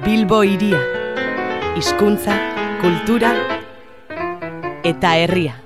Bilbo hiria, hizkuntza, kultura eta herria.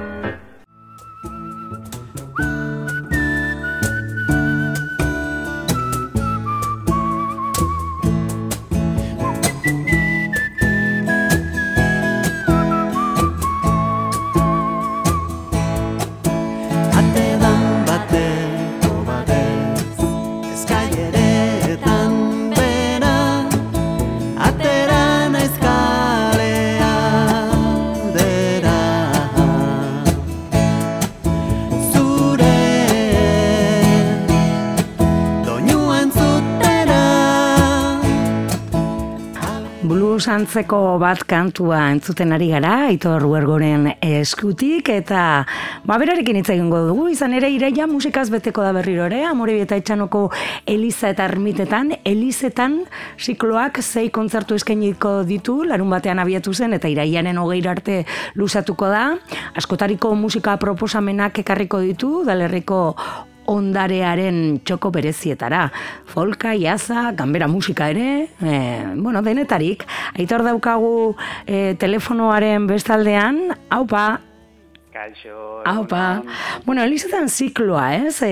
Antzeko bat kantua entzuten ari gara, Aitor Uergoren eskutik, eta berarekin hitz egingo dugu, izan ere iraila musikaz beteko da berriro ere, Amorebi eta Etxanoko Eliza eta Ermitetan, Elizetan zikloak 6 kontzertu eskainiko ditu, larun batean abiatu zen, eta irailaren 20 arte luzatuko da, askotariko musika proposamenak ekarriko ditu, Udalerriko ondarearen txoko berezietara. Folka, jazza, ganbera musika ere, denetarik. Aitor daukagu telefonoaren bestaldean, haupa. Kaixo. Haupa. Elizetan zikloa, ez?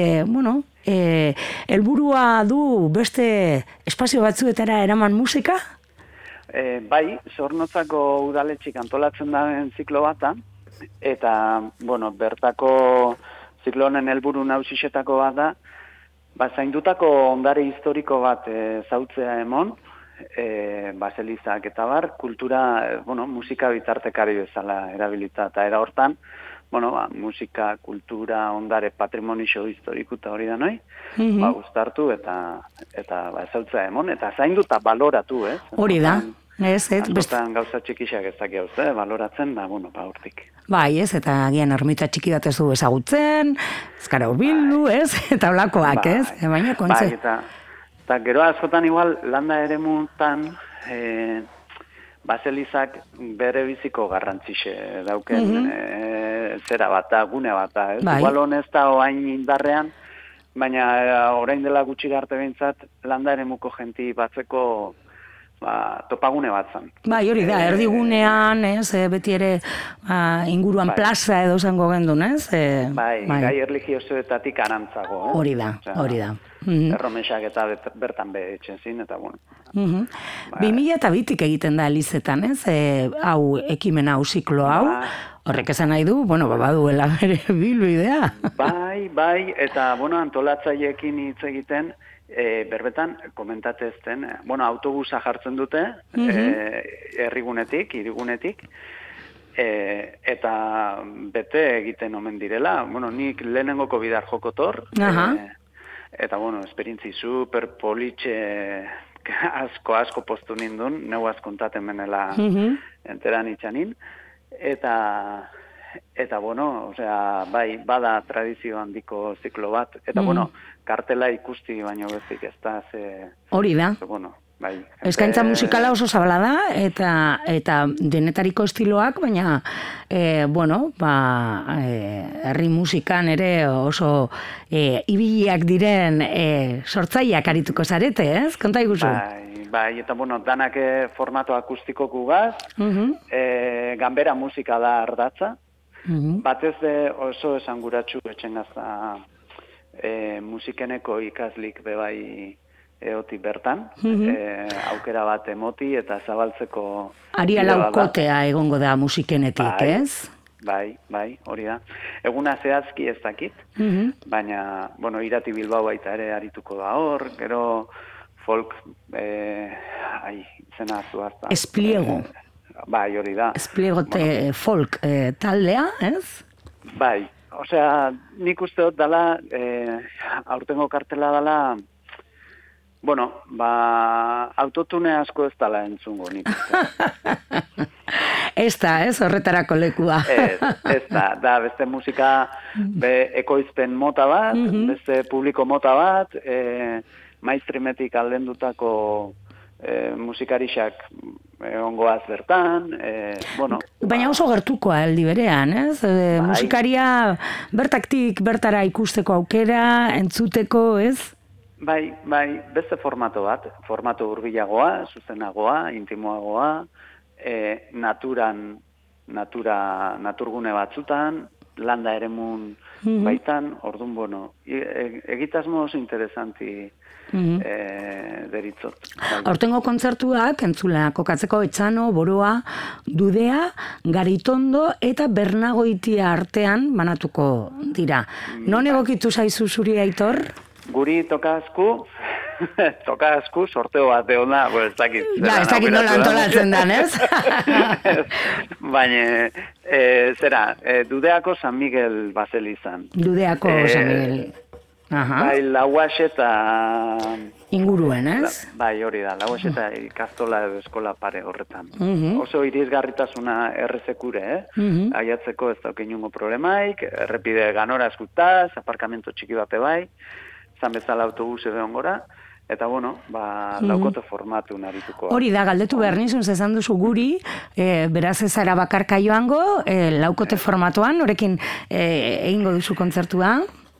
Helburua du beste espazio batzuetara eraman musika? Bai, Zornotzako udaletxik antolatzen den ziklo bata, eta, bertako ziklo honen helburu nagusietako bat da, zaindutako ondare historiko bat zautzea emon, baselizak eta bar, kultura, musika bitartekari bezala erabilita, eta era hortan, musika, kultura, ondare, patrimonio historiko eta hori da noi, guztartu eta zautzea emon, eta zainduta baloratu, ez? Hori da. Askotan gauza txikisak ez dakia baloratzen da, hortik. Bai, ez, eta agian ermita txiki bat ez du ezagutzen, ezkara urbildu, ez, eta olakoak, ez? Baina kontze. Bai, eta gero askotan igual landa ere muntan, baselizak bere biziko garrantzixe dauken zera bata, gune bata, ez? Igual honez da oain indarrean, baina orain dela gutxi arte behintzat, landa ere muko jenti batzeko topagune bat zan. Bai, hori da, erdigunean, beti ere inguruan plaza edo zango gendun, ez? Bai, gai erligiosoetatik arantzago. Hori da. Erromesak eta bertan etxen zin, eta 2002tik egiten da Elizetan, ez? Hau, ekimen hau, ziklo hau. Horrek esan nahi du, baduela bere bilbidea. Bai, eta, antolatzaileekin hitz egiten, berbetan, komentatezten, autobusa jartzen dute, herrigunetik, hirigunetik, eta bete egiten omen direla. Nik lehenengoko bidar jokotor, eta, esperientzi super politxe asko postu nindun, neu askontaten menela enteran itxanin, eta bai, bada tradizio handiko ziklo bat, eta, kartela ikusti baino bezik ez da, hori da. Bai. Eskaintza musikala oso zabala da, eta denetariko estiloak, baina, herri musikan ere oso ibiliak diren sortzaileak arituko zarete, ez? Konta iguzu? Bai, eta danak formato akustiko gugaz, ganbera musika da ardatza, batez oso esanguratsu etxengazta musikeneko ikaslik bebai eoti bertan, aukera bat emoti eta zabaltzeko... Aria laukotea egongo da musikenetik, ez? Bai, hori da. Eguna zehazki ez dakit, baina, Irati Bilbao baita ere arituko da hor, gero folk, zena zuazta. Espliego. Bai, hori da. Espliego folk taldea, ez? Bai. Osea, nik uste dut dala, aurtengo kartela dala, autotune asko ez dala entzungo nik uste. Ez da, horretarako lekua. Ez da, beste musika ekoizpen mota bat, beste publiko mota bat, mainstreametik aldendutako musikarixak ongoaz bertan, Baina oso gertukoa aldi berean, ez? Musikaria bertaktik bertara ikusteko aukera, entzuteko, ez? Bai, beste formato bat, formato hurbilagoa, zuzenagoa, intimoagoa, naturgune batzutan, landa eremun baitan, orduan, bueno, egitasmo oso interesanti deritzot. Aurtengo kontzertuak, entzula, kokatzeko Etxano, Boroa, Dudea, Garitondo eta Bernagoitia artean banatuko dira. Non egokitu zaizu zuri, Aitor? Guri toka asku, sorteo bat egon da, ez dakit. Ja, ez dakit nola antolatzen dan, ez? Baina, Dudeako San Miguel baselizan. Dudeako San Miguel. Bai, Lauaxe eta... Inguruen, ez? Bai, hori da, Lauaxe eta ikastola edo eskola pare horretan. Oso irisgarritasuna errezekure, aiatzeko ez dauk inungo problemaik, errepide ganora eskutaz, aparkamento txiki bate bai, zan bezala autobus edo ongora, eta bueno, laukote formatu narituko. Hori da, galdetu behar nizun, zezan duzu guri, beraz ez ara bakarka joango, laukote formatuan, horekin egingo duzu kontzertua?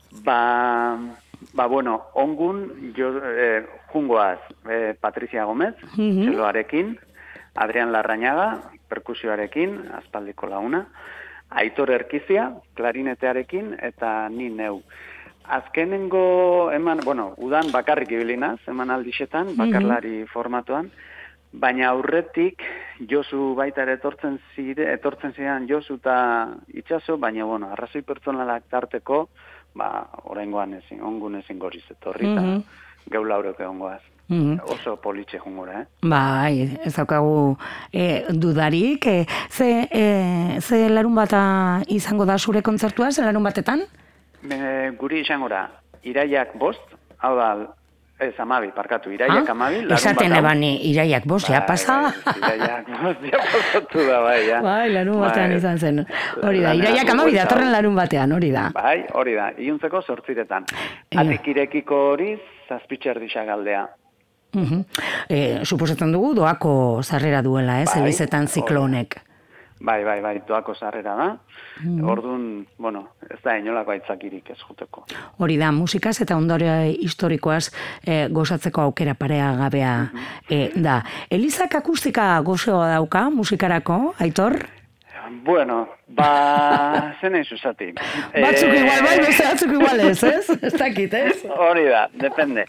Bueno, ongun jungoaz Patricia Gomez, txeloarekin, Adrián Larrañaga, perkusioarekin, aspaldiko launa, Aitor Erkizia, klarinetearekin, eta ni neu. Azkenengo udan bakarrik ibilinaz, eman aldixetan, bakarlari formatuan, baina aurretik Josu baita ere etortzen ziren Josu eta Itxaso, baina arrazoi pertsonalak tarteko, oraingoan ongun ezin goriz etorri, eta geulaurok egongoaz. Oso politxe jungora, Bai, ez daukagu dudarik. Ze larun bata izango da zure kontzertua, ze larun batetan? Guri izango da, iraiak 5, hau da, Amabi, parkatu, iraiak 12, larun bata. Esaten ebani, iraiak 5, ja pasa? Iraiak 5, ja pasatu da, bai, ja. Bai, larun batean izan zen. Hori da, iraiak 12 datorren larun batean, hori da. Bai, hori da, iluntzeko 8 Atik irekiko hori, 7 galdea. Suposatzen dugu, doako sarrera duela, Elizetan ziklonek. Bai, doako sarrera da. Orduan, ez da inolako aitzakirik ez juteko. Hori da, musikaz eta ondore historikoaz gozatzeko aukera paregabea da. Elizak akustika gozoa dauka musikarako, Aitor? Bueno, zen egin zuzatik. Batzuk igual bai, beste batzuk igual ez? Ez dakit, ez? Hori da, depende.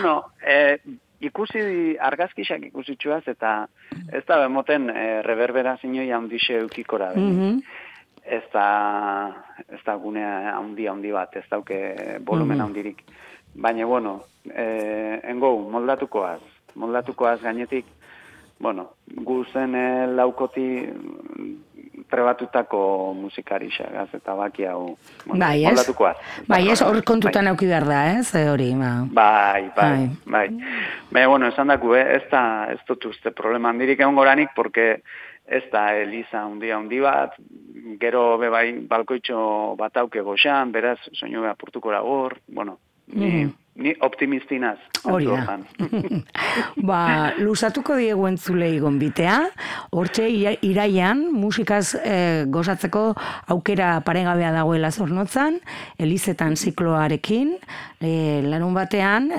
Argazkisak ikusitxuaz, eta ez da bemoten reverberazioa handixe eukikora. Ez da gunea handi bat, ez dauke volumen handirik. Baina, moldatukoaz gainetik, guzen laukoti trebatutako musikarixagaz eta baki hau moldatukoaz. Bai, ez hor kontutan auki behar da, ez? Hori, Bai. Baina, esan daku, ez dut uste problema handirik egon goranik, porque ez da Eliza handi bat, gero bebai balkoitxo bat auke goxan, beraz, soinu beha purtukora hor, ni optimistinaz. Hori da. Luzatuko diegu entzulei gonbitea, hortxe iraian musikaz gozatzeko aukera paregabea dagoela Zornotzan, Elizetan zikloarekin, larun batean,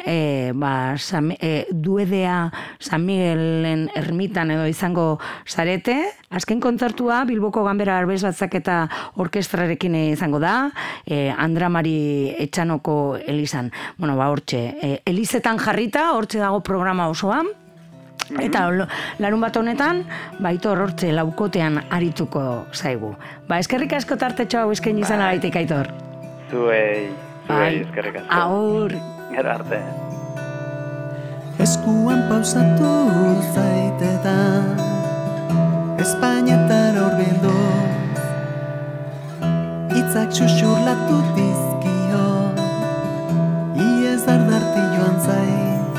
Duedea San Miguelen ermitan edo izango zarete, azken kontzertua Bilboko Ganbera Arbez Batzak eta orkestrarekin izango da, Andramari Etxanoko Elizan. Hortxe, Elizetan jarrita, hortxe dago programa osoan, eta larun bat honetan, Aitor hortxe laukotean arituko zaigu. Eskerrik asko tartetxo hau eskaini izan agaitik, Aitor. Zuei, eskerrik asko. Aur. Gero arte. Eskuan pausatu zaitetan, Espainetar horbildu, hitzak xuxurlatu dizkio, iez ardarti joan zai.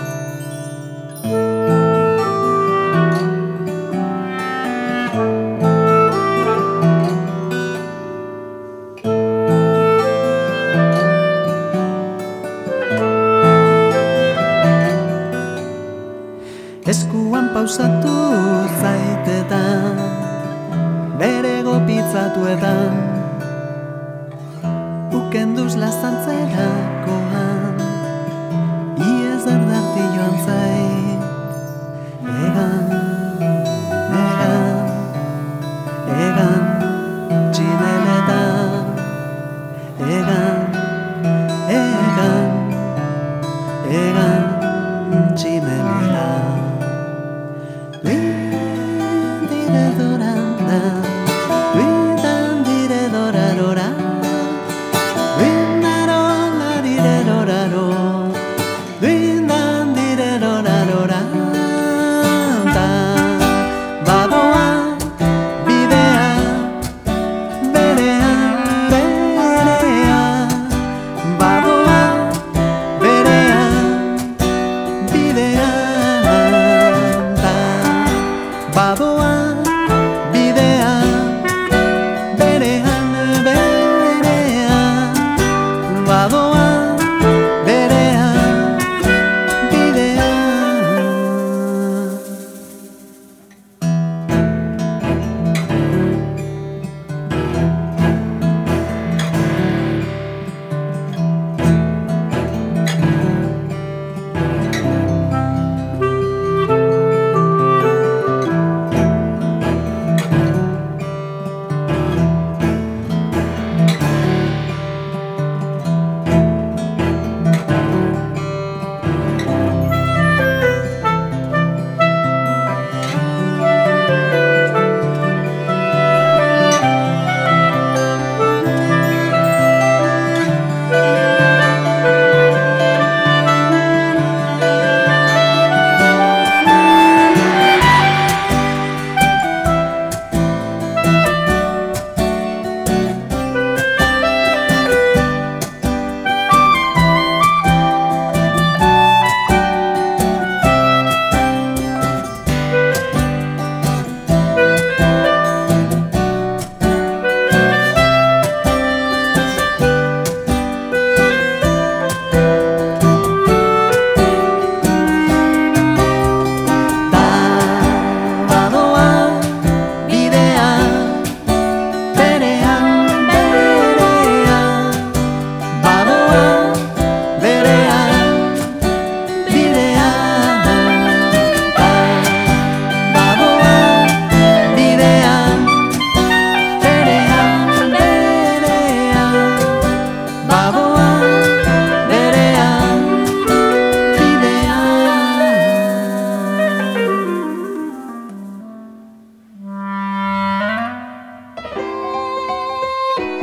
Eskuan pausatu zaitetan, bere gopitzatuetan, ukenduz lazantzerakoan,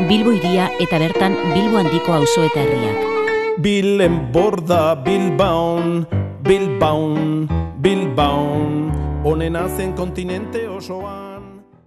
Bilbo hiria eta bertan Bilbo handiko auzo eta herriak. Bilen borda Bilbaon, Bilbaon, Bilbaon, honena zen kontinente osoan.